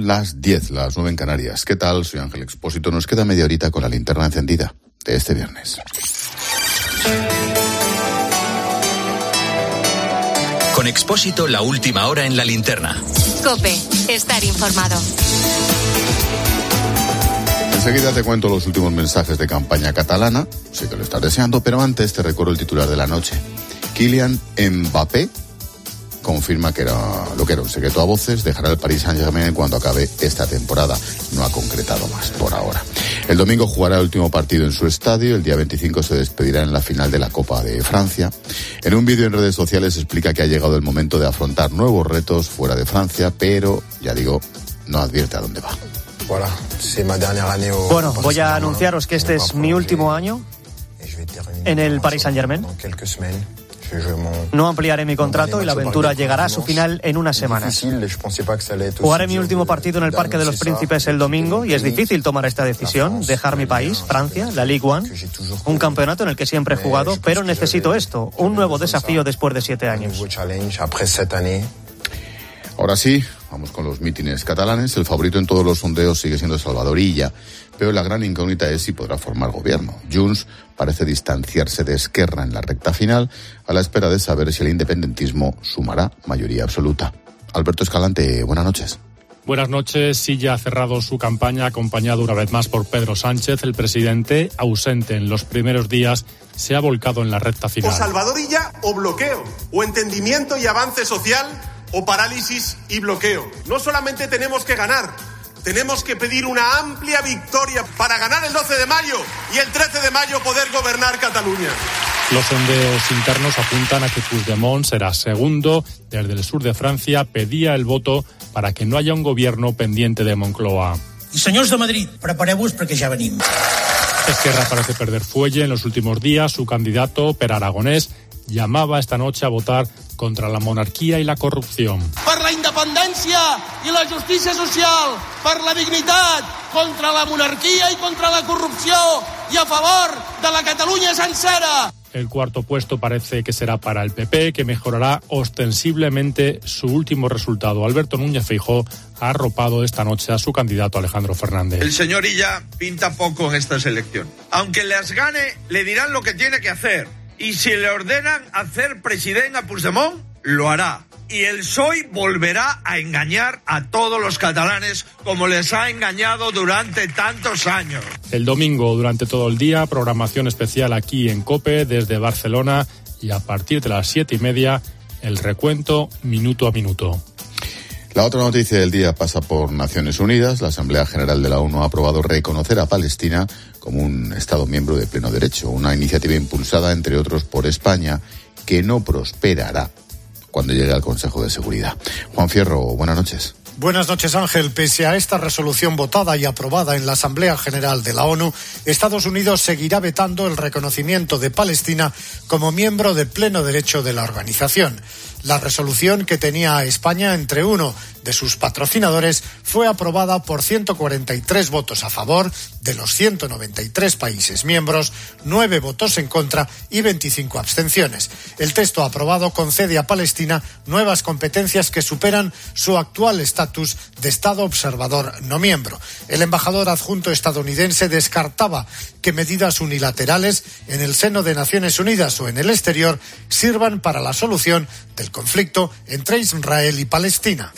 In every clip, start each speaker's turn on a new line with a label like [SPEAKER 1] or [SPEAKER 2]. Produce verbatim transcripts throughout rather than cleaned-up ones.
[SPEAKER 1] Son las diez, las nueve en Canarias. ¿Qué tal? Soy Ángel Expósito. Nos queda media horita con la linterna encendida de este viernes.
[SPEAKER 2] Con Expósito, la última hora en la linterna.
[SPEAKER 3] COPE, estar informado.
[SPEAKER 1] Enseguida te cuento los últimos mensajes de campaña catalana. Sé que lo estás deseando, pero antes te recuerdo el titular de la noche. Kylian Mbappé confirma que era lo que era un secreto a voces, dejará el Paris Saint-Germain cuando acabe esta temporada. No ha concretado más por ahora. El domingo jugará el último partido en su estadio, el día veinticinco se despedirá en la final de la Copa de Francia. En un vídeo en redes sociales explica que ha llegado el momento de afrontar nuevos retos fuera de Francia, pero, ya digo, no advierte a dónde va.
[SPEAKER 4] Bueno, voy a anunciaros que este es mi último año en el Paris Saint-Germain. No ampliaré mi contrato y la aventura llegará a su final en unas semanas. Jugaré mi último partido en el Parque de los Príncipes el domingo y es difícil tomar esta decisión, dejar mi país, Francia, la Ligue uno, un campeonato en el que siempre he jugado, pero necesito esto, un nuevo desafío después de siete años.
[SPEAKER 1] Ahora sí, vamos con los mítines catalanes. El favorito en todos los sondeos sigue siendo Salvador Illa, pero la gran incógnita es si podrá formar gobierno. Junts parece distanciarse de Esquerra en la recta final, a la espera de saber si el independentismo sumará mayoría absoluta. Alberto Escalante, buenas noches.
[SPEAKER 5] Buenas noches. Silla ha cerrado su campaña acompañado una vez más por Pedro Sánchez. El presidente, ausente en los primeros días, se ha volcado en la recta final.
[SPEAKER 6] O Salvador Illa o bloqueo, o entendimiento y avance social, o parálisis y bloqueo. No solamente tenemos que ganar, tenemos que pedir una amplia victoria para ganar el doce de mayo y el trece de mayo poder gobernar Cataluña.
[SPEAKER 5] Los sondeos internos apuntan a que Puigdemont será segundo. Desde el sur de Francia pedía el voto para que no haya un gobierno pendiente de Moncloa.
[SPEAKER 7] Y señores de Madrid, prepareu-vos perquè ja venim.
[SPEAKER 5] Esquerra parece perder fuelle en los últimos días. Su candidato, Per Aragonés, llamaba esta noche a votar contra la monarquía y la corrupción.
[SPEAKER 8] Per la independència i la justícia social, per la dignitat, contra la monarquia y contra la corrupció y a favor de la Catalunya sencera.
[SPEAKER 5] El cuarto puesto parece que será para el P P, que mejorará ostensiblemente su último resultado. Alberto Núñez Feijóo ha arropado esta noche a su candidato Alejandro Fernández.
[SPEAKER 9] El señor Illa pinta poco en esta selección. Aunque les gane, le dirán lo que tiene que hacer. Y si le ordenan hacer presidente a Puigdemont, lo hará. Y el P S O E volverá a engañar a todos los catalanes como les ha engañado durante tantos años.
[SPEAKER 5] El domingo, durante todo el día, programación especial aquí en COPE desde Barcelona y a partir de las siete y media, el recuento minuto a minuto.
[SPEAKER 1] La otra noticia del día pasa por Naciones Unidas. La Asamblea General de la ONU ha aprobado reconocer a Palestina como un Estado miembro de pleno derecho, una iniciativa impulsada, entre otros, por España, que no prosperará cuando llegue al Consejo de Seguridad. Juan Fierro, buenas noches.
[SPEAKER 10] Buenas noches, Ángel. Pese a esta resolución votada y aprobada en la Asamblea General de la ONU, Estados Unidos seguirá vetando el reconocimiento de Palestina como miembro de pleno derecho de la organización. La resolución, que tenía a España entre uno de sus patrocinadores, fue aprobada por ciento cuarenta y tres votos a favor de los ciento noventa y tres países miembros, nueve votos en contra y veinticinco abstenciones. El texto aprobado concede a Palestina nuevas competencias que superan su actual estatus de Estado observador no miembro. El embajador adjunto estadounidense descartaba que medidas unilaterales en el seno de Naciones Unidas o en el exterior sirvan para la solución del conflicto entre Israel y Palestina.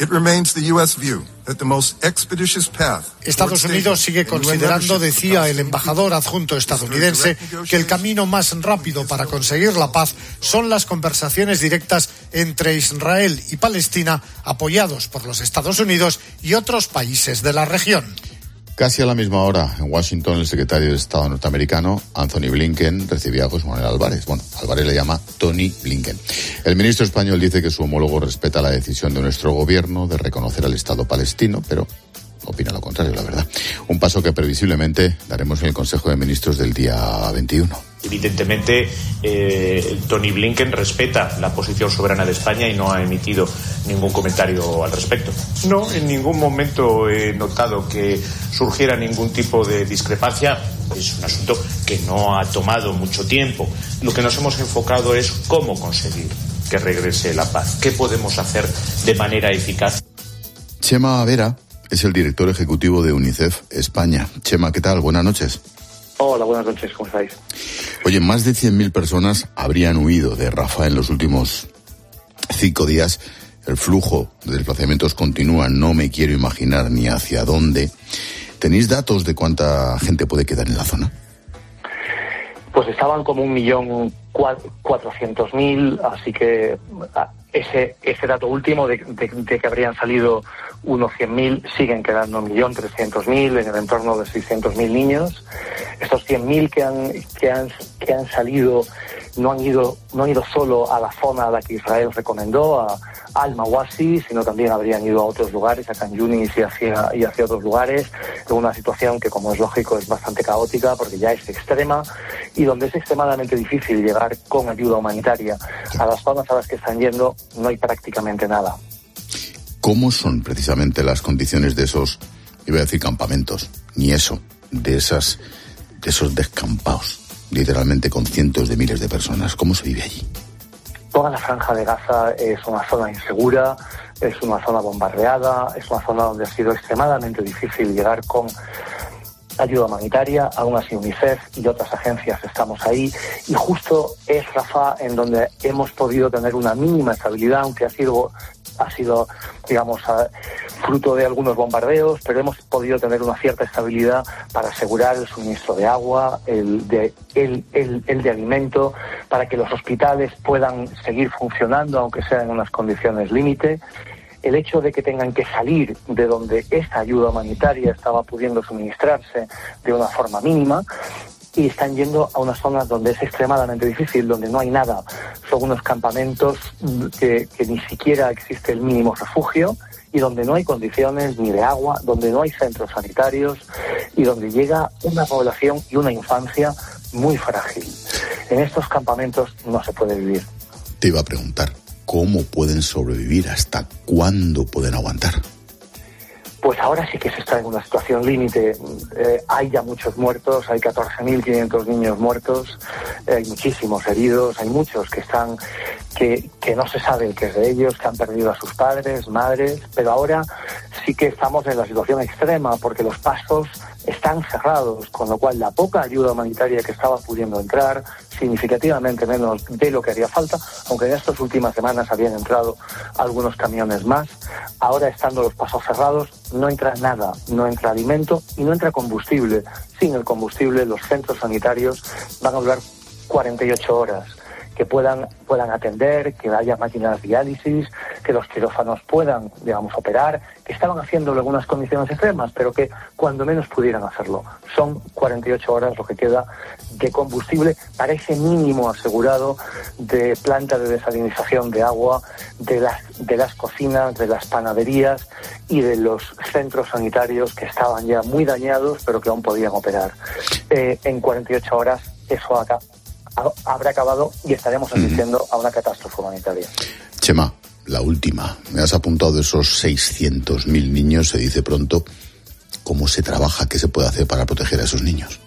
[SPEAKER 10] Estados Unidos sigue considerando, decía el embajador adjunto estadounidense, que el camino más rápido para conseguir la paz son las conversaciones directas entre Israel y Palestina, apoyados por los Estados Unidos y otros países de la región.
[SPEAKER 1] Casi a la misma hora, en Washington, el secretario de Estado norteamericano, Anthony Blinken, recibía a José Manuel Álvarez. Bueno, Álvarez le llama Tony Blinken. El ministro español dice que su homólogo respeta la decisión de nuestro gobierno de reconocer al Estado palestino, pero opina lo contrario, la verdad. Un paso que previsiblemente daremos en el Consejo de Ministros del día veintiuno.
[SPEAKER 11] Evidentemente, eh, Tony Blinken respeta la posición soberana de España y no ha emitido ningún comentario al respecto. No, en ningún momento he notado que surgiera ningún tipo de discrepancia. Es un asunto que no ha tomado mucho tiempo. Lo que nos hemos enfocado es cómo conseguir que regrese la paz. ¿Qué podemos hacer de manera eficaz?
[SPEAKER 1] Chema Vera, es el director ejecutivo de UNICEF España. Chema, ¿qué tal? Buenas noches.
[SPEAKER 12] Hola, buenas noches, ¿cómo estáis?
[SPEAKER 1] Oye, más de cien mil personas habrían huido de Rafah en los últimos cinco días. El flujo de desplazamientos continúa, no me quiero imaginar ni hacia dónde. ¿Tenéis datos de cuánta gente puede quedar en la zona?
[SPEAKER 12] Pues estaban como un millón cuatrocientos mil, así que ese ese dato último de, de, de que habrían salido unos cien mil, siguen quedando un millón trescientos mil, en el entorno de seiscientos mil niños. Estos cien mil que han, que han, que han salido no han ido no han ido solo a la zona a la que Israel recomendó, a Al-Mawasi, sino también habrían ido a otros lugares, a Khan Yunis y hacia, y hacia otros lugares, en una situación que, como es lógico, es bastante caótica porque ya es extrema y donde es extremadamente difícil llegar con ayuda humanitaria. A las zonas a las que están yendo no hay prácticamente nada.
[SPEAKER 1] ¿Cómo son precisamente las condiciones de esos, iba a decir campamentos, ni eso, de esas, de esos descampados, literalmente con cientos de miles de personas? ¿Cómo se vive allí?
[SPEAKER 12] Toda la franja de Gaza es una zona insegura, es una zona bombardeada, es una zona donde ha sido extremadamente difícil llegar con ayuda humanitaria. Aún así UNICEF y otras agencias estamos ahí, y justo es Rafah en donde hemos podido tener una mínima estabilidad, aunque ha sido, ha sido digamos, fruto de algunos bombardeos, pero hemos podido tener una cierta estabilidad para asegurar el suministro de agua, el de, el, el, el de alimento, para que los hospitales puedan seguir funcionando, aunque sea en unas condiciones límite. El hecho de que tengan que salir de donde esta ayuda humanitaria estaba pudiendo suministrarse de una forma mínima, y están yendo a unas zonas donde es extremadamente difícil, donde no hay nada. Son unos campamentos que, que ni siquiera existe el mínimo refugio, y donde no hay condiciones ni de agua, donde no hay centros sanitarios, y donde llega una población y una infancia muy frágil. En estos campamentos no se puede vivir.
[SPEAKER 1] Te iba a preguntar, ¿cómo pueden sobrevivir? ¿Hasta cuándo pueden aguantar?
[SPEAKER 12] Pues ahora sí que se está en una situación límite. Eh, hay ya muchos muertos, hay catorce mil quinientos niños muertos, eh, hay muchísimos heridos, hay muchos que están que, que no se sabe qué es de ellos, que han perdido a sus padres, madres, pero ahora sí que estamos en la situación extrema porque los pasos están cerrados, con lo cual la poca ayuda humanitaria que estaba pudiendo entrar, significativamente menos de lo que haría falta, aunque en estas últimas semanas habían entrado algunos camiones más. Ahora, estando los pasos cerrados, no entra nada, no entra alimento y no entra combustible. Sin el combustible, los centros sanitarios van a durar cuarenta y ocho horas, que puedan puedan atender, que haya máquinas de diálisis, que los quirófanos puedan, digamos, operar, que estaban haciéndolo en algunas condiciones extremas, pero que cuando menos pudieran hacerlo. Son cuarenta y ocho horas lo que queda de combustible para ese mínimo asegurado de planta de desalinización de agua, de las, de las cocinas, de las panaderías y de los centros sanitarios que estaban ya muy dañados, pero que aún podían operar. Eh, en cuarenta y ocho horas eso acá habrá acabado y estaremos asistiendo uh-huh. a una catástrofe humanitaria.
[SPEAKER 1] Chema, la última. Me has apuntado de esos seiscientos mil niños, se dice pronto. ¿Cómo se trabaja? ¿Qué se puede hacer para proteger a esos niños?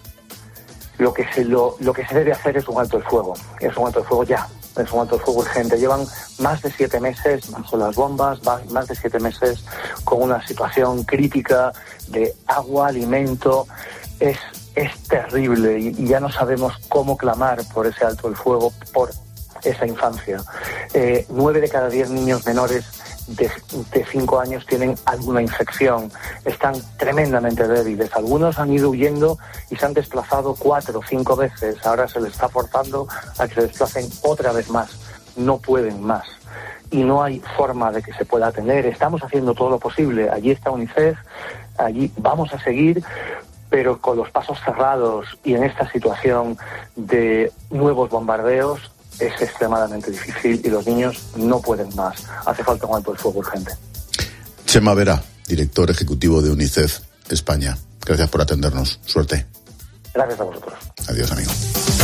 [SPEAKER 12] Lo que se, lo, lo que se debe hacer es un alto el fuego. Es un alto el fuego ya. Es un alto el fuego urgente. Llevan más de siete meses bajo las bombas, más de siete meses con una situación crítica de agua, alimento. Es Es terrible y ya no sabemos cómo clamar por ese alto el fuego, por esa infancia. Eh, nueve de cada diez niños menores de, de cinco años tienen alguna infección. Están tremendamente débiles. Algunos han ido huyendo y se han desplazado cuatro o cinco veces. Ahora se les está forzando a que se desplacen otra vez más. No pueden más. Y no hay forma de que se pueda atender. Estamos haciendo todo lo posible. Allí está UNICEF, allí vamos a seguir, pero con los pasos cerrados y en esta situación de nuevos bombardeos es extremadamente difícil y los niños no pueden más. Hace falta un alto el fuego urgente.
[SPEAKER 1] Chema Vera, director ejecutivo de UNICEF España. Gracias por atendernos. Suerte.
[SPEAKER 12] Gracias a vosotros.
[SPEAKER 1] Adiós, amigo.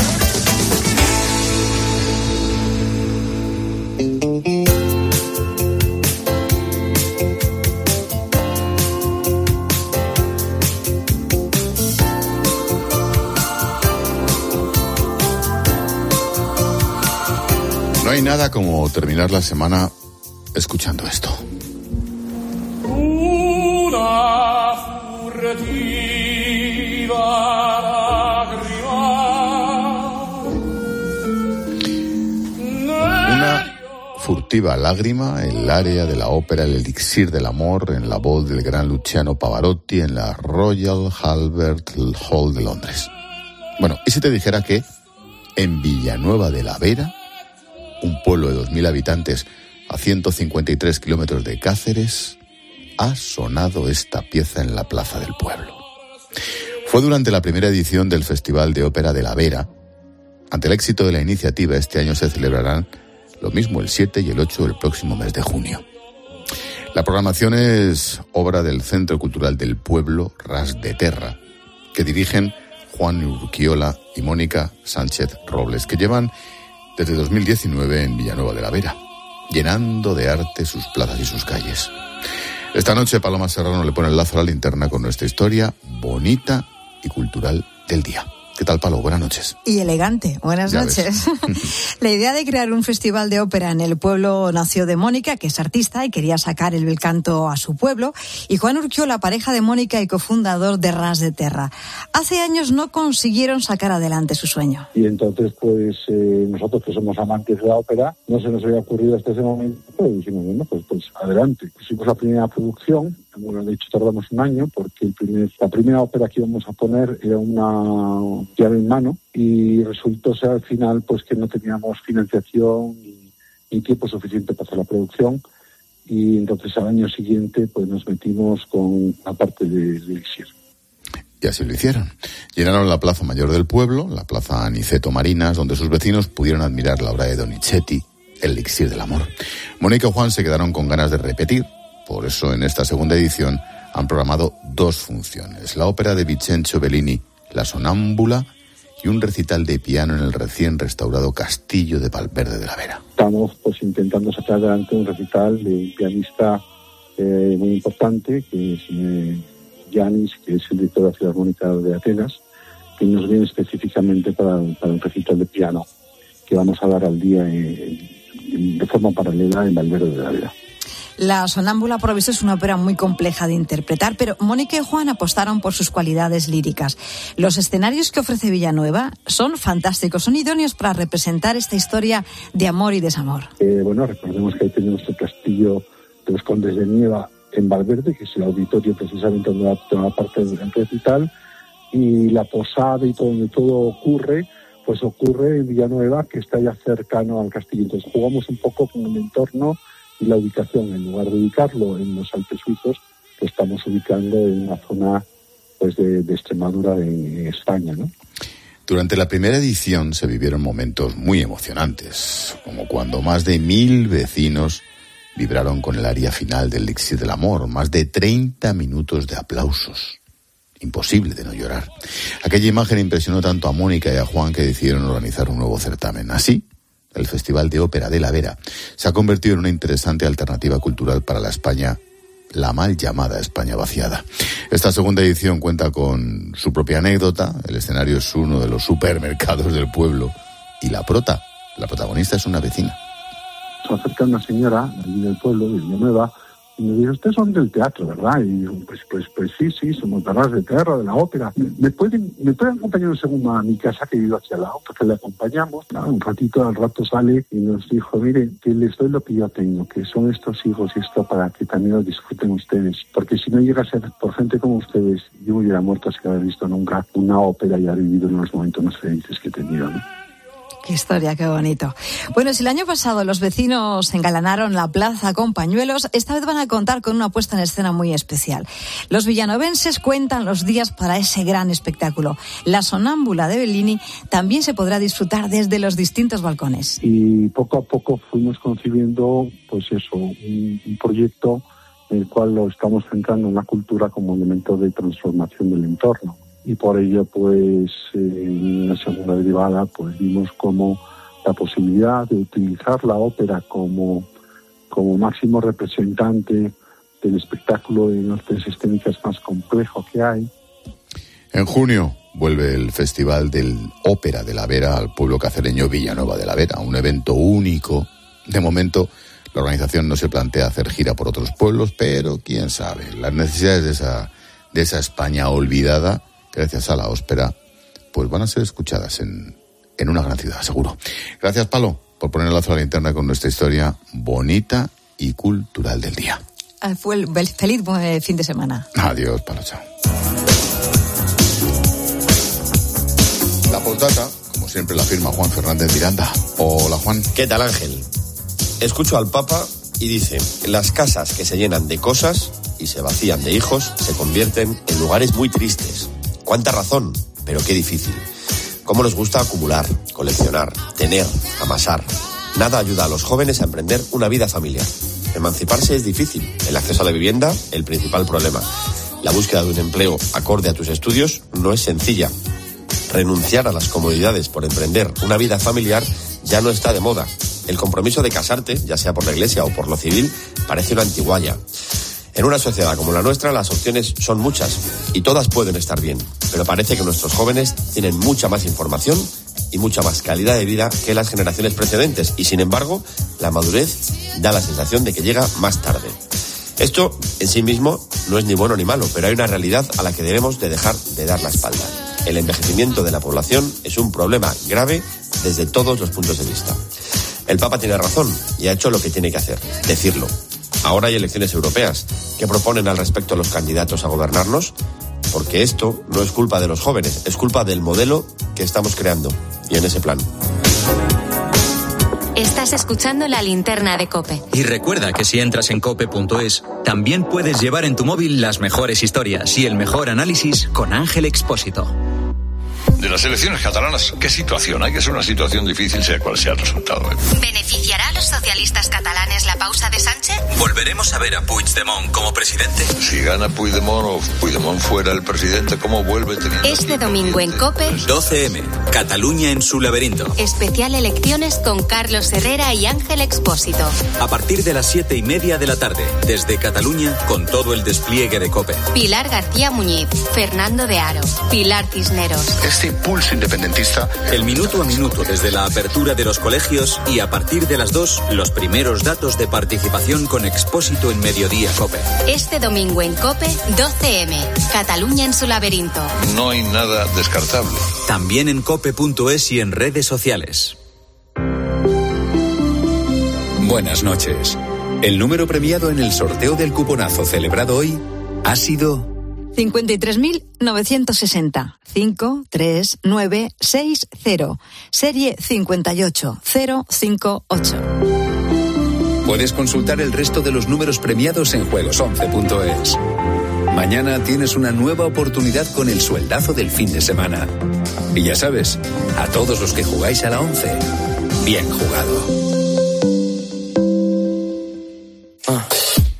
[SPEAKER 1] No hay nada como terminar la semana escuchando esto.
[SPEAKER 13] Una
[SPEAKER 1] Una furtiva lágrima en el área de la ópera El Elixir del Amor, en la voz del gran Luciano Pavarotti, en la Royal Albert Hall de Londres. Bueno, ¿y si te dijera que en Villanueva de la Vera, un pueblo de dos mil habitantes a ciento cincuenta y tres kilómetros de Cáceres, ha sonado esta pieza en la plaza del pueblo? Fue durante la primera edición del Festival de Ópera de la Vera. Ante el éxito de la iniciativa, este año se celebrarán lo mismo el siete y el ocho del próximo mes de junio. La programación es obra del Centro Cultural del Pueblo, Ras de Terra, que dirigen Juan Urquiola y Mónica Sánchez Robles, que llevan desde dos mil diecinueve en Villanueva de la Vera, llenando de arte sus plazas y sus calles. Esta noche Paloma Serrano le pone el lazo a la linterna con nuestra historia bonita y cultural del día. ¿Qué tal, Palo? Buenas noches.
[SPEAKER 13] Y elegante. Buenas ya noches. La idea de crear un festival de ópera en el pueblo nació de Mónica, que es artista y quería sacar el bel canto a su pueblo, y Juan Urquiola, pareja de Mónica y cofundador de Ras de Terra. Hace años no consiguieron sacar adelante su sueño.
[SPEAKER 14] Y entonces, pues, eh, nosotros que somos amantes de la ópera, no se nos había ocurrido hasta ese momento, pues dijimos, bueno, pues, pues adelante. Pusimos la primera producción. Bueno, de hecho tardamos un año porque el primer, la primera ópera que íbamos a poner era una llave en mano y resultó ser al final pues que no teníamos financiación ni, ni tiempo suficiente para hacer la producción, y entonces al año siguiente pues nos metimos con la parte de, de Elixir.
[SPEAKER 1] Y así lo hicieron. Llenaron la plaza mayor del pueblo, la plaza Aniceto Marinas, donde sus vecinos pudieron admirar la obra de Donizetti, El Elixir del Amor. Mónica y Juan se quedaron con ganas de repetir. Por eso, en esta segunda edición han programado dos funciones: la ópera de Vincenzo Bellini, La Sonámbula, y un recital de piano en el recién restaurado Castillo de Valverde de la Vera.
[SPEAKER 14] Estamos pues intentando sacar adelante un recital de un pianista eh, muy importante, que es eh, Yanis, que es el director de la Filarmónica de Atenas, que nos viene específicamente para, para un recital de piano que vamos a dar al día eh, de forma paralela en Valverde de la Vera.
[SPEAKER 13] La Sonámbula, por lo visto, es una ópera muy compleja de interpretar, pero Mónica y Juan apostaron por sus cualidades líricas. Los escenarios que ofrece Villanueva son fantásticos, son idóneos para representar esta historia de amor y desamor.
[SPEAKER 14] Eh, bueno, recordemos que ahí tenemos el castillo de los Condes de Nieva en Valverde, que es el auditorio precisamente donde va toda la parte del recital, y la posada y todo donde todo ocurre, pues ocurre en Villanueva, que está ya cercano al castillo. Entonces jugamos un poco con el entorno y la ubicación. En lugar de ubicarlo en los Alpes suizos, lo estamos ubicando en una zona pues de, de Extremadura, de España, ¿no?
[SPEAKER 1] Durante la primera edición se vivieron momentos muy emocionantes, como cuando más de mil vecinos vibraron con el aria final del Elixir del Amor, más de treinta minutos de aplausos. Imposible de no llorar. Aquella imagen impresionó tanto a Mónica y a Juan que decidieron organizar un nuevo certamen. Así, el Festival de Ópera de la Vera se ha convertido en una interesante alternativa cultural para la España, la mal llamada España vaciada. Esta segunda edición cuenta con su propia anécdota. El escenario es uno de los supermercados del pueblo y la prota, la protagonista es una vecina.
[SPEAKER 14] Se acerca una señora allí del pueblo, de Villanueva, y me dice, ustedes son del teatro, ¿verdad? Y yo, pues, pues, pues sí, sí, somos de Ras de Terra, de la ópera. ¿Me pueden, me pueden acompañar un segundo a mi casa, que vivo hacia al lado? Porque le acompañamos. Claro, un ratito, al rato sale y nos dijo, mire, que les doy lo que yo tengo, que son estos hijos y esto para que también lo disfruten ustedes. Porque si no llega a ser por gente como ustedes, yo me hubiera muerto sin haber visto nunca una ópera y haber vivido en los momentos más felices que he tenido, ¿no?
[SPEAKER 13] Qué historia, qué bonito. Bueno, si el año pasado los vecinos engalanaron la plaza con pañuelos, esta vez van a contar con una puesta en escena muy especial. Los villanovenses cuentan los días para ese gran espectáculo. La Sonámbula de Bellini también se podrá disfrutar desde los distintos balcones.
[SPEAKER 14] Y poco a poco fuimos concibiendo, pues eso, un, un proyecto en el cual lo estamos centrando en la cultura como elemento de transformación del entorno. Y por ello, pues, en la segunda derivada, pues vimos como la posibilidad de utilizar la ópera como, como máximo representante del espectáculo en artes escénicas más complejo que hay.
[SPEAKER 1] En junio vuelve el Festival del Ópera de la Vera al pueblo cacereño Villanueva de la Vera, un evento único. De momento, la organización no se plantea hacer gira por otros pueblos, pero quién sabe, las necesidades de esa de esa España olvidada, gracias a la óspera, pues van a ser escuchadas en, en una gran ciudad, seguro. Gracias, Palo, por poner el lazo a la linterna con nuestra historia bonita y cultural del día.
[SPEAKER 13] Fue el feliz fin de semana.
[SPEAKER 1] Adiós, Palo, chao. La postdata, como siempre, la firma Juan Fernández Miranda. Hola, Juan.
[SPEAKER 15] ¿Qué tal, Ángel? Escucho al Papa y dice: las casas que se llenan de cosas y se vacían de hijos se convierten en lugares muy tristes. Cuánta razón, pero qué difícil. Cómo nos gusta acumular, coleccionar, tener, amasar. Nada ayuda a los jóvenes a emprender una vida familiar. Emanciparse es difícil. El acceso a la vivienda, el principal problema. La búsqueda de un empleo acorde a tus estudios no es sencilla. Renunciar a las comodidades por emprender una vida familiar ya no está de moda. El compromiso de casarte, ya sea por la iglesia o por lo civil, parece una antigualla. En una sociedad como la nuestra, las opciones son muchas y todas pueden estar bien, pero parece que nuestros jóvenes tienen mucha más información y mucha más calidad de vida que las generaciones precedentes, y sin embargo, la madurez da la sensación de que llega más tarde. Esto en sí mismo no es ni bueno ni malo, pero hay una realidad a la que debemos de dejar de dar la espalda. El envejecimiento de la población es un problema grave desde todos los puntos de vista. El Papa tiene razón y ha hecho lo que tiene que hacer, decirlo. Ahora hay elecciones europeas. ¿Qué proponen al respecto los candidatos a gobernarnos? Porque esto no es culpa de los jóvenes, es culpa del modelo que estamos creando. Y en ese plan.
[SPEAKER 3] Estás escuchando La Linterna de COPE.
[SPEAKER 2] Y recuerda que si entras en cope punto es, también puedes llevar en tu móvil las mejores historias y el mejor análisis con Ángel Expósito.
[SPEAKER 16] De las elecciones catalanas, ¿qué situación? Hay que ser una situación difícil, sea cual sea el resultado. ¿eh?
[SPEAKER 3] ¿Beneficiará a los socialistas catalanes la pausa de Sánchez?
[SPEAKER 2] ¿Volveremos a ver a Puigdemont como presidente?
[SPEAKER 16] Si gana Puigdemont o Puigdemont fuera el presidente, ¿cómo vuelve teniendo?
[SPEAKER 3] Este domingo en COPE,
[SPEAKER 2] doce eme, Cataluña en su laberinto.
[SPEAKER 3] Especial elecciones con Carlos Herrera y Ángel Expósito.
[SPEAKER 2] A partir de las siete y media de la tarde, desde Cataluña, con todo el despliegue de COPE.
[SPEAKER 3] Pilar García Muñiz, Fernando de Aro, Pilar Cisneros.
[SPEAKER 16] Este impulso independentista.
[SPEAKER 2] El minuto a minuto desde la apertura de los colegios y a partir de las dos, los primeros datos de participación con Expósito en Mediodía COPE.
[SPEAKER 3] Este domingo en COPE, doce eme, Cataluña en su laberinto.
[SPEAKER 16] No hay nada descartable.
[SPEAKER 2] También en cope punto es y en redes sociales.
[SPEAKER 17] Buenas noches. El número premiado en el sorteo del cuponazo celebrado hoy ha sido
[SPEAKER 13] cincuenta y tres mil novecientos sesenta, cinco tres nueve seis cero, serie cincuenta y ocho mil cincuenta y ocho.
[SPEAKER 17] Puedes consultar el resto de los números premiados en juegos once punto es. Mañana tienes una nueva oportunidad con el sueldazo del fin de semana. Y ya sabes, a todos los que jugáis a la once, bien jugado. Ah.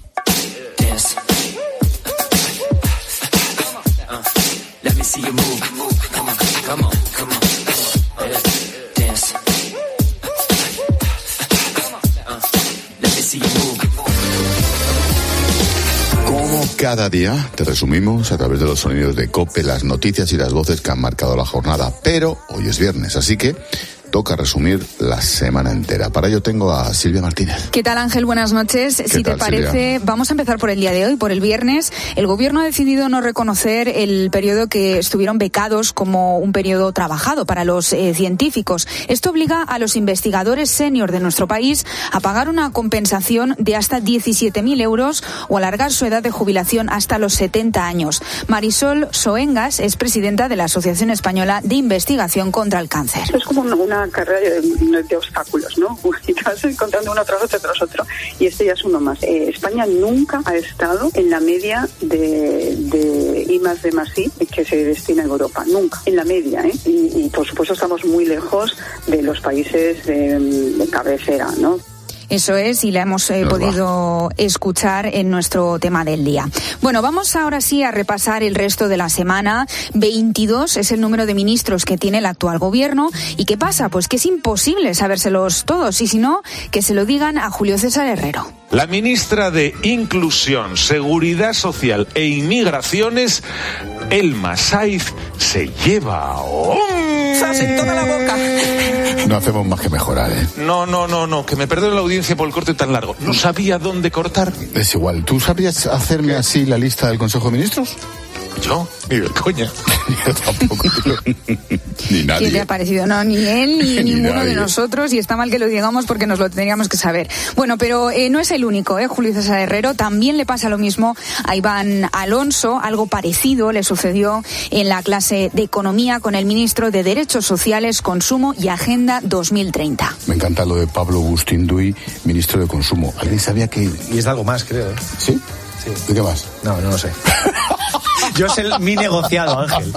[SPEAKER 1] Cada día te resumimos a través de los sonidos de COPE las noticias y las voces que han marcado la jornada. Pero hoy es viernes, así que toca resumir la semana entera. Para ello tengo a Silvia Martínez.
[SPEAKER 18] ¿Qué tal, Ángel? Buenas noches. Si te parece, Silvia? Vamos a empezar por el día de hoy, por el viernes. El gobierno ha decidido no reconocer el periodo que estuvieron becados como un periodo trabajado para los eh, científicos. Esto obliga a los investigadores senior de nuestro país a pagar una compensación de hasta diecisiete mil euros o alargar su edad de jubilación hasta los setenta años. Marisol Soengas es presidenta de la Asociación Española de Investigación contra el Cáncer.
[SPEAKER 19] Es como una, una carrera de, de obstáculos, ¿no? Y te vas encontrando uno tras otro tras otro, y este ya es uno más. Eh, España nunca ha estado en la media de, de I más D más I que se destina en Europa, nunca, en la media, ¿eh? Y, y por supuesto estamos muy lejos de los países de, de cabecera, ¿no?
[SPEAKER 18] Eso es, y la hemos eh, podido escuchar en nuestro tema del día. Bueno, vamos ahora sí a repasar el resto de la semana. veintidós es el número de ministros que tiene el actual gobierno. ¿Y qué pasa? Pues que es imposible sabérselos todos, y si no, que se lo digan a Julio César Herrero.
[SPEAKER 20] La ministra de Inclusión, Seguridad Social e Inmigraciones, Elma Saiz, se lleva
[SPEAKER 21] ¡zas en toda la boca!
[SPEAKER 1] No hacemos más que mejorar, ¿eh?
[SPEAKER 20] No, no, no, no, que me perdone la audiencia por el corte tan largo. No sabía dónde cortar.
[SPEAKER 1] Es igual. ¿Tú sabrías hacerme así la lista del Consejo de Ministros?
[SPEAKER 20] Yo, ni de coña.
[SPEAKER 1] Yo tampoco. Ni nadie.
[SPEAKER 18] ¿Quién le ha parecido? No, ni él ni,
[SPEAKER 1] Ni
[SPEAKER 18] ninguno
[SPEAKER 1] nadie.
[SPEAKER 18] de nosotros, y está mal que lo digamos porque nos lo tendríamos que saber. Bueno, pero eh, no es el único, ¿eh? Julio César Herrero. También le pasa lo mismo a Iván Alonso. Algo parecido le sucedió en la clase de Economía con el ministro de Derechos Sociales, Consumo y Agenda dos mil treinta.
[SPEAKER 4] Me encanta lo de Pablo Bustinduy, ministro de Consumo. ¿Alguien sabía que...?
[SPEAKER 22] Y es de algo más, creo. ¿eh?
[SPEAKER 4] ¿Sí?
[SPEAKER 22] Sí.
[SPEAKER 4] ¿De qué más?
[SPEAKER 22] No, no lo sé. Yo sé mi negociado, Ángel.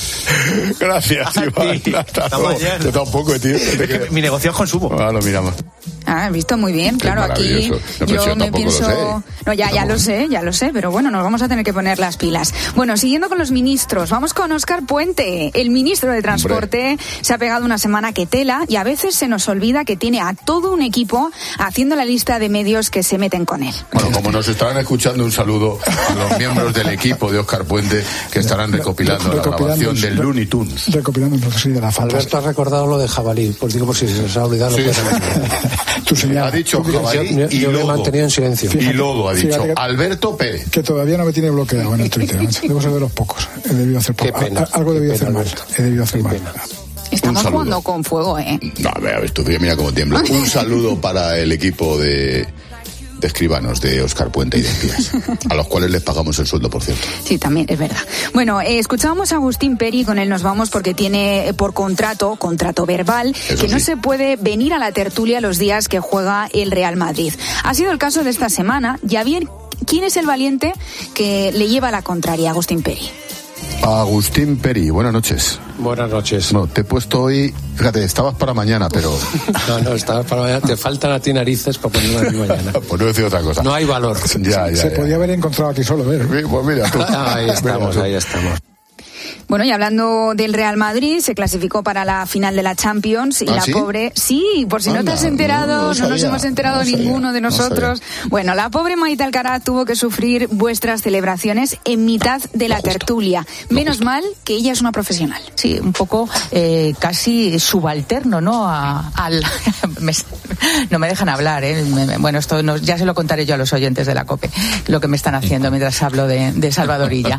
[SPEAKER 4] Gracias, Iván. Hasta
[SPEAKER 22] Hasta
[SPEAKER 4] luego.
[SPEAKER 22] mañana.
[SPEAKER 4] Yo tampoco, tío.
[SPEAKER 22] Es que mi negociado es consumo.
[SPEAKER 4] Ahora lo miramos.
[SPEAKER 18] Ah, visto muy bien, claro, aquí
[SPEAKER 4] maravilloso. No, pero
[SPEAKER 18] yo
[SPEAKER 4] si yo
[SPEAKER 18] me
[SPEAKER 4] tampoco lo
[SPEAKER 18] pienso...
[SPEAKER 4] sé.
[SPEAKER 18] No, ya, ya lo sé, ya lo sé, pero bueno, nos vamos a tener que poner las pilas. Bueno, siguiendo con los ministros, vamos con Óscar Puente. El ministro de Transporte Hombre. se ha pegado una semana que tela y a veces se nos olvida que tiene a todo un equipo haciendo la lista de medios que se meten con él.
[SPEAKER 4] Bueno, como nos estarán escuchando, un saludo a los miembros del equipo de Óscar Puente que estarán recopilando la grabación del Looney Tunes.
[SPEAKER 23] Recopilando el sí de la falta.
[SPEAKER 22] Alberto ha recordado lo de jabalí, pues digo por si se os ha olvidado.
[SPEAKER 4] Sí.
[SPEAKER 22] Lo que
[SPEAKER 23] Tu señal.
[SPEAKER 4] Ha dicho jabalí
[SPEAKER 22] yo,
[SPEAKER 4] y
[SPEAKER 22] yo me he
[SPEAKER 4] lodo.
[SPEAKER 22] mantenido en silencio.
[SPEAKER 4] Y lodo ha dicho.
[SPEAKER 23] Fíjate que-
[SPEAKER 4] Alberto Pérez.
[SPEAKER 23] Que todavía no me tiene bloqueado en el Twitter. macho. Debo ser de los pocos. He debido hacer poco.
[SPEAKER 22] Qué pena,
[SPEAKER 23] A- Algo he debido
[SPEAKER 22] qué
[SPEAKER 23] hacer
[SPEAKER 22] pena,
[SPEAKER 23] mal.
[SPEAKER 22] Alberto.
[SPEAKER 23] He debido hacer mal.
[SPEAKER 18] Estamos
[SPEAKER 4] saludo.
[SPEAKER 18] jugando con fuego, ¿eh?
[SPEAKER 1] No, a ver, a ver, tú mira cómo tiembla. Un saludo para el equipo de, de escribanos de Óscar Puente y de Espías, a los cuales les pagamos el sueldo, por cierto.
[SPEAKER 18] Sí, también, es verdad. Bueno, eh, escuchábamos a Agustín Peri, con él nos vamos porque tiene eh, por contrato, contrato verbal,
[SPEAKER 1] Eso
[SPEAKER 18] que no
[SPEAKER 1] sí.
[SPEAKER 18] se puede venir a la tertulia los días que juega el Real Madrid. Ha sido el caso de esta semana. Ya bien, ¿quién es el valiente que le lleva la contraria, Agustín Peri?
[SPEAKER 1] Agustín Peri, buenas noches.
[SPEAKER 22] Buenas noches.
[SPEAKER 1] No, te he puesto hoy, fíjate, estabas para mañana, pero
[SPEAKER 22] No, no, estabas para mañana. Te faltan a ti narices para ponerme a mí mañana.
[SPEAKER 1] por no decir otra cosa.
[SPEAKER 22] No hay valor.
[SPEAKER 1] Ya, ya,
[SPEAKER 23] Se
[SPEAKER 1] ya.
[SPEAKER 23] podía haber encontrado aquí solo, ver.
[SPEAKER 1] Sí, pues mira tú.
[SPEAKER 22] Ahí estamos,
[SPEAKER 1] Mira tú.
[SPEAKER 22] ahí estamos.
[SPEAKER 18] Bueno, y hablando del Real Madrid, se clasificó para la final de la Champions y
[SPEAKER 1] ¿Ah,
[SPEAKER 18] la
[SPEAKER 1] sí?
[SPEAKER 18] pobre... Sí, por si no te
[SPEAKER 1] Anda,
[SPEAKER 18] has enterado,
[SPEAKER 1] no, no
[SPEAKER 18] no, nos
[SPEAKER 1] sabía,
[SPEAKER 18] hemos enterado
[SPEAKER 1] no sabía,
[SPEAKER 18] ninguno de
[SPEAKER 1] no
[SPEAKER 18] nosotros. Bueno, la pobre Maite Alcaraz tuvo que sufrir vuestras celebraciones en mitad de la tertulia. Menos mal que ella es una profesional.
[SPEAKER 24] Sí, un poco eh, casi subalterno, ¿no? A, al, me- no me dejan hablar, ¿eh? Me- me- bueno, esto no- ya se lo contaré yo a los oyentes de la COPE, lo que me están haciendo mientras hablo de, de Salvadorilla.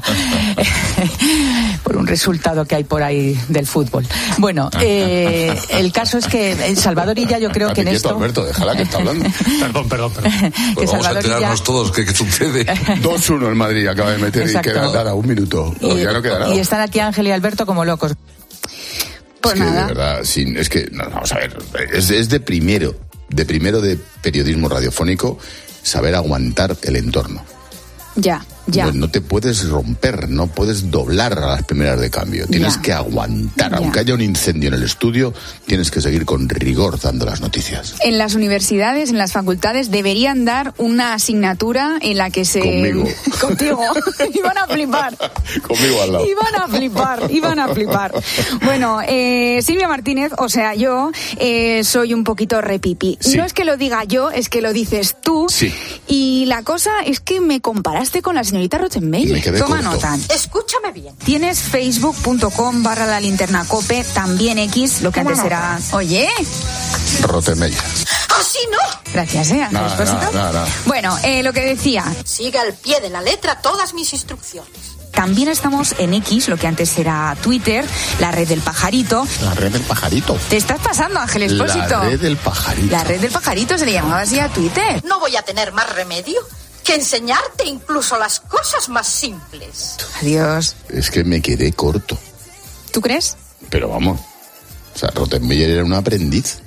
[SPEAKER 24] Por un resultado que hay por ahí del fútbol. Bueno, eh, el caso es que en Salvadorilla yo creo que en
[SPEAKER 1] Quieto,
[SPEAKER 24] esto...
[SPEAKER 1] Alberto, déjala que está hablando.
[SPEAKER 5] Perdón, perdón, perdón.
[SPEAKER 24] que
[SPEAKER 16] Pues vamos a
[SPEAKER 24] Salvadorilla...
[SPEAKER 16] enterarnos todos qué, qué sucede.
[SPEAKER 1] dos uno el Madrid acaba de meter
[SPEAKER 24] Exacto.
[SPEAKER 1] y queda nada, un minuto. Pues ya no queda nada.
[SPEAKER 24] Y están aquí Ángel y Alberto como locos.
[SPEAKER 18] Pues
[SPEAKER 1] es que,
[SPEAKER 18] nada.
[SPEAKER 1] de verdad, sin, es que, no, vamos a ver, es, es de primero, de primero de periodismo radiofónico, saber aguantar el entorno.
[SPEAKER 18] Ya, ya.
[SPEAKER 1] No, no te puedes romper, no puedes doblar a las primeras de cambio. Tienes
[SPEAKER 18] Ya.
[SPEAKER 1] que aguantar.
[SPEAKER 18] Ya.
[SPEAKER 1] Aunque haya un incendio en el estudio, tienes que seguir con rigor dando las noticias.
[SPEAKER 18] En las universidades, en las facultades, deberían dar una asignatura en la que se...
[SPEAKER 1] Conmigo.
[SPEAKER 18] Contigo. Iban a flipar.
[SPEAKER 1] Conmigo al lado.
[SPEAKER 18] Iban a flipar, iban a flipar. Bueno, eh, Silvia Martínez, o sea, yo eh, soy un poquito repipi.
[SPEAKER 1] Sí.
[SPEAKER 18] No es que lo diga yo, es que lo dices tú.
[SPEAKER 1] Sí.
[SPEAKER 18] Y la cosa es que me comparaste con la señorita Rottenmeier.
[SPEAKER 1] Me quedé
[SPEAKER 18] Toma
[SPEAKER 1] corto.
[SPEAKER 18] nota.
[SPEAKER 25] Escúchame bien.
[SPEAKER 18] Tienes facebook.com barra la linterna cope, también X, lo que
[SPEAKER 25] Toma
[SPEAKER 18] antes
[SPEAKER 25] nota.
[SPEAKER 18] era... Oye,
[SPEAKER 1] Rottenmeier.
[SPEAKER 25] Así no.
[SPEAKER 18] gracias, ¿eh? Ángel
[SPEAKER 1] Nada,
[SPEAKER 18] Expósito.
[SPEAKER 1] nada, nada, nada.
[SPEAKER 18] Bueno, eh, lo que decía,
[SPEAKER 25] Sigue al pie de la letra todas mis instrucciones.
[SPEAKER 18] también estamos en X, lo que antes era Twitter, la red del pajarito.
[SPEAKER 1] La red del pajarito.
[SPEAKER 18] Te estás pasando, Ángel Expósito.
[SPEAKER 1] La red del pajarito.
[SPEAKER 18] La red del pajarito se le llamaba así a Twitter.
[SPEAKER 25] No voy a tener más remedio que enseñarte incluso las cosas más simples.
[SPEAKER 18] Adiós.
[SPEAKER 1] Es que me quedé corto.
[SPEAKER 18] ¿Tú crees?
[SPEAKER 1] Pero vamos. O sea, Rottenmeier era un aprendiz.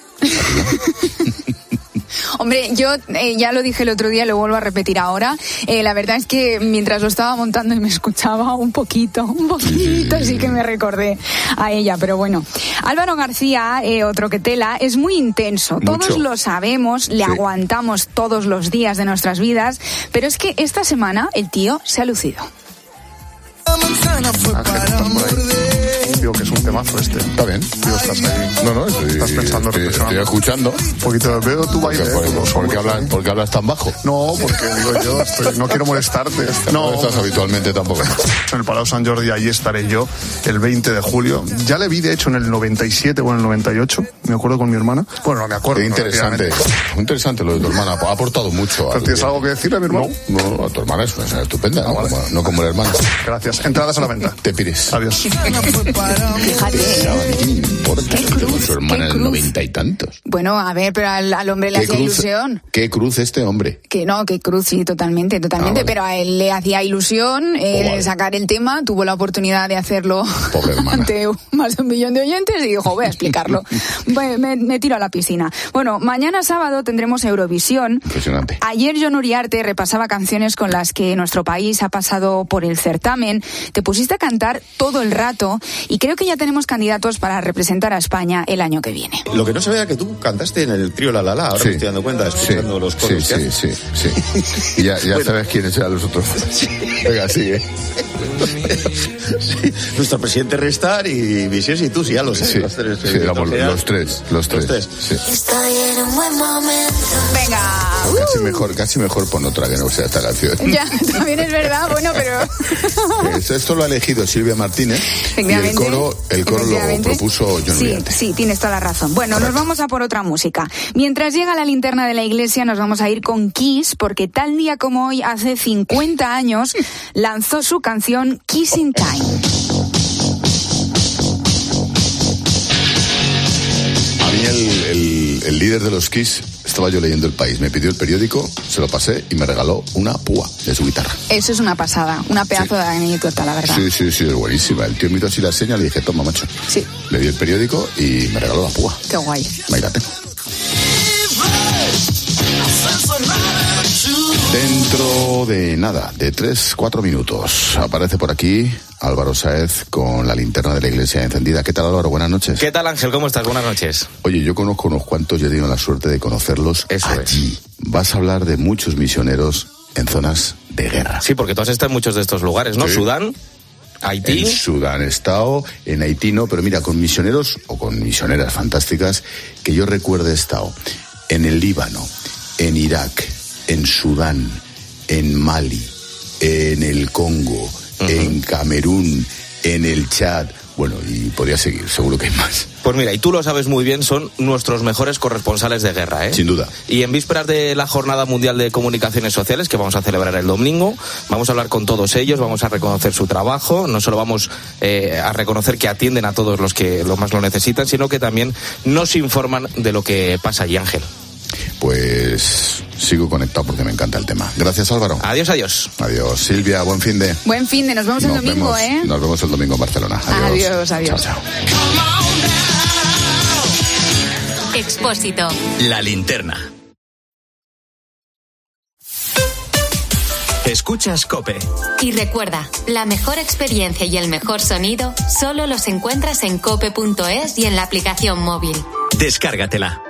[SPEAKER 18] Hombre, yo eh, ya lo dije el otro día, lo vuelvo a repetir ahora. Eh, la verdad es que mientras lo estaba montando y me escuchaba un poquito, un poquito, sí que me recordé a ella, pero bueno. Álvaro García, eh, otro que tela, es muy intenso.
[SPEAKER 1] Mucho.
[SPEAKER 18] Todos lo sabemos, le
[SPEAKER 1] Sí.
[SPEAKER 18] aguantamos todos los días de nuestras vidas, pero es que esta semana el tío se ha lucido.
[SPEAKER 1] Ángel, ¿estás por ahí?
[SPEAKER 23] digo que es un temazo este.
[SPEAKER 1] Está bien.
[SPEAKER 23] Digo, estás ahí.
[SPEAKER 1] No, no, estoy,
[SPEAKER 23] estás pensando,
[SPEAKER 1] estoy,
[SPEAKER 23] reflexionando.
[SPEAKER 1] estoy escuchando.
[SPEAKER 23] Un poquito, veo tu baile.
[SPEAKER 1] ¿Por,
[SPEAKER 23] eh,
[SPEAKER 1] por, qué hablas, ¿Por qué hablas tan bajo?
[SPEAKER 23] No, porque digo yo, estoy, no quiero molestarte.
[SPEAKER 1] No, no estás habitualmente tampoco.
[SPEAKER 23] En el Palau Sant Jordi, allí estaré yo el veinte de julio. Ya le vi, de hecho, en el noventa y siete o en el noventa y ocho. Me acuerdo con mi hermana. Bueno, no me acuerdo.
[SPEAKER 1] Qué interesante. Muy interesante lo de tu hermana. Ha aportado mucho.
[SPEAKER 23] ¿Pero tienes algo que decirle a mi hermano?
[SPEAKER 1] No, no, a tu hermana es una señora estupenda. Ah, no, vale. como, no como la hermana.
[SPEAKER 23] Gracias. Entradas a la venta.
[SPEAKER 1] Te pires.
[SPEAKER 23] Adiós.
[SPEAKER 18] Fíjate.
[SPEAKER 1] ¿Qué le importa?
[SPEAKER 18] ¿Qué cruz?
[SPEAKER 1] Su hermana en el noventa y tantos.
[SPEAKER 18] Bueno, a ver, pero al, al hombre le hacía
[SPEAKER 1] cruz,
[SPEAKER 18] ilusión.
[SPEAKER 1] ¿Qué cruz este hombre?
[SPEAKER 18] Que no, que cruz, sí, totalmente, totalmente. Ah, vale. Pero a él le hacía ilusión eh, oh, vale. sacar el tema. Tuvo la oportunidad de hacerlo ante más de un millón de oyentes y dijo, voy a explicarlo. me, me, me tiro a la piscina. Bueno, mañana sábado tendremos Eurovisión.
[SPEAKER 1] Impresionante.
[SPEAKER 18] Ayer Jon Uriarte repasaba canciones con las que nuestro país ha pasado por el certamen. Te pusiste a cantar todo el rato y creo que ya tenemos candidatos para representar a España el año que viene.
[SPEAKER 15] Lo que no sabía que tú cantaste en el trío La La La, ahora sí. me estoy dando cuenta, escuchando
[SPEAKER 1] sí.
[SPEAKER 15] los coros.
[SPEAKER 1] Sí, sí, sí, sí, sí. Y ya, ya bueno. sabes quiénes eran los otros. Sí. Venga, sigue.
[SPEAKER 15] Sí. Nuestro presidente Restar y Visión y tú, sí, ya lo sé.
[SPEAKER 1] Sí,
[SPEAKER 15] los tres.
[SPEAKER 1] Sí, digamos, los tres, los tres. Los tres. Sí.
[SPEAKER 18] Estoy en un buen momento. Venga.
[SPEAKER 1] Uh. Casi mejor, casi mejor pon otra que no sea esta canción.
[SPEAKER 18] Ya, también es verdad, bueno, pero...
[SPEAKER 1] Esto, esto lo ha elegido Silvia Martínez y el coro, el coro lo propuso Jon
[SPEAKER 18] sí,
[SPEAKER 1] Uriarte.
[SPEAKER 18] Sí, tienes toda la razón. Bueno, Correcto. Nos vamos a por otra música. Mientras llega la linterna de la iglesia, nos vamos a ir con Kiss, porque tal día como hoy, hace cincuenta años, lanzó su canción Kissing Time.
[SPEAKER 1] A mí el, el, el líder de los Kiss, estaba yo leyendo El País, me pidió el periódico, se lo pasé y me regaló una púa de su guitarra.
[SPEAKER 18] Eso es una pasada, una pedazo sí. de anécdota, la verdad.
[SPEAKER 1] Sí, sí, sí, es buenísima. El tío me hizo así la señal y le dije, toma, macho.
[SPEAKER 18] Sí.
[SPEAKER 1] Le di el periódico y me regaló la púa.
[SPEAKER 18] Qué guay.
[SPEAKER 1] Ahí la tengo. Dentro de nada, de tres, cuatro minutos, aparece por aquí Álvaro Sáez con la linterna de la iglesia encendida. ¿Qué tal, Álvaro? Buenas noches.
[SPEAKER 6] ¿Qué tal, Ángel? ¿Cómo estás? Buenas noches.
[SPEAKER 1] Oye, yo conozco unos cuantos y he tenido la suerte de conocerlos.
[SPEAKER 6] Eso
[SPEAKER 1] allí.
[SPEAKER 6] Es.
[SPEAKER 1] Vas a hablar de muchos misioneros en zonas de guerra.
[SPEAKER 6] Sí, porque tú has estado en muchos de estos lugares, ¿no? Sí. Sudán, Haití.
[SPEAKER 1] En Sudán he estado, en Haití no, pero mira, con misioneros o con misioneras fantásticas que yo recuerde he estado en el Líbano, en Irak, en Sudán, en Mali, en el Congo, uh-huh. en Camerún, en el Chad. Bueno, y podría seguir, seguro que hay más.
[SPEAKER 6] Pues mira, y tú lo sabes muy bien, son nuestros mejores corresponsales de guerra, ¿eh?
[SPEAKER 1] Sin duda.
[SPEAKER 6] Y en vísperas de la Jornada Mundial de Comunicaciones Sociales, que vamos a celebrar el domingo, vamos a hablar con todos ellos, vamos a reconocer su trabajo, no solo vamos eh, a reconocer que atienden a todos los que lo más lo necesitan, sino que también nos informan de lo que pasa allí, Ángel.
[SPEAKER 1] Pues sigo conectado porque me encanta el tema. Gracias, Álvaro.
[SPEAKER 6] Adiós, adiós.
[SPEAKER 1] Adiós, Silvia, buen fin de...
[SPEAKER 18] Buen fin de, nos vemos
[SPEAKER 1] nos
[SPEAKER 18] el domingo,
[SPEAKER 1] vemos,
[SPEAKER 18] ¿eh?
[SPEAKER 1] Nos vemos el domingo en Barcelona. Adiós.
[SPEAKER 18] Adiós, adiós.
[SPEAKER 1] Chao, chao.
[SPEAKER 3] Expósito.
[SPEAKER 2] La linterna. Escuchas COPE.
[SPEAKER 3] Y recuerda, la mejor experiencia y el mejor sonido solo los encuentras en cope punto es y en la aplicación móvil.
[SPEAKER 2] Descárgatela.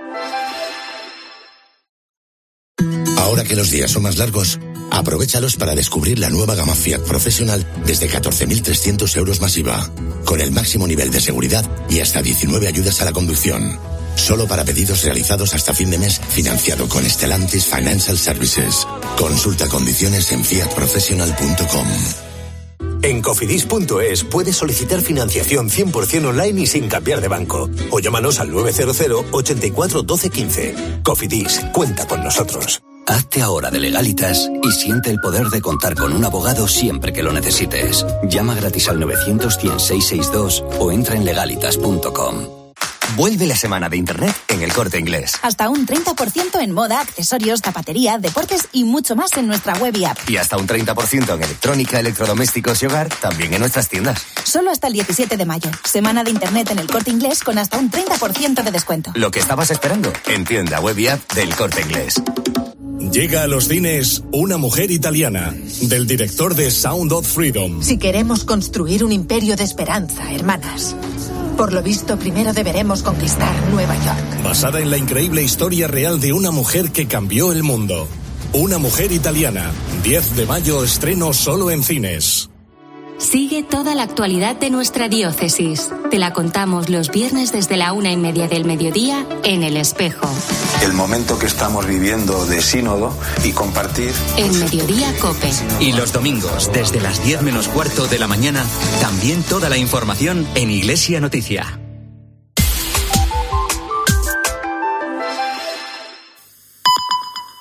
[SPEAKER 7] Ahora que los días son más largos, aprovéchalos para descubrir la nueva gama Fiat Professional desde catorce mil trescientos euros más I V A, con el máximo nivel de seguridad y hasta diecinueve ayudas a la conducción. Solo para pedidos realizados hasta fin de mes, financiado con Stellantis Financial Services. Consulta condiciones en fiat professional punto com.
[SPEAKER 8] En cofidis punto es puedes solicitar financiación cien por ciento online y sin cambiar de banco. O llámanos al nueve cero cero, ochenta y cuatro, doce, quince. Cofidis, cuenta con nosotros.
[SPEAKER 9] Hazte ahora de Legalitas y siente el poder de contar con un abogado siempre que lo necesites. Llama gratis al novecientos, cien, seiscientos sesenta y dos o entra en legalitas punto com.
[SPEAKER 10] Vuelve la semana de Internet en El Corte Inglés.
[SPEAKER 26] Hasta un treinta por ciento en moda, accesorios, zapatería, deportes y mucho más en nuestra web y app.
[SPEAKER 10] Y hasta un treinta por ciento en electrónica, electrodomésticos y hogar, también en nuestras tiendas.
[SPEAKER 26] Solo hasta el diecisiete de mayo. Semana de Internet en El Corte Inglés con hasta un treinta por ciento de descuento.
[SPEAKER 10] Lo que estabas esperando, en tienda web y app del Corte Inglés.
[SPEAKER 27] Llega a los cines Una mujer italiana, del director de Sound of Freedom.
[SPEAKER 28] Si queremos construir un imperio de esperanza, hermanas, por lo visto, primero deberemos conquistar Nueva York.
[SPEAKER 27] Basada en la increíble historia real de una mujer que cambió el mundo. Una mujer italiana. diez de mayo, estreno solo en cines.
[SPEAKER 3] Sigue toda la actualidad de nuestra diócesis. Te la contamos los viernes desde la una y media del mediodía en El Espejo.
[SPEAKER 11] El momento que estamos viviendo de sínodo y compartir.
[SPEAKER 3] En Mediodía Cope.
[SPEAKER 2] Y los domingos, desde las diez menos cuarto de la mañana, también toda la información en Iglesia Noticia.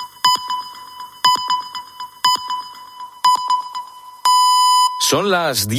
[SPEAKER 6] Son las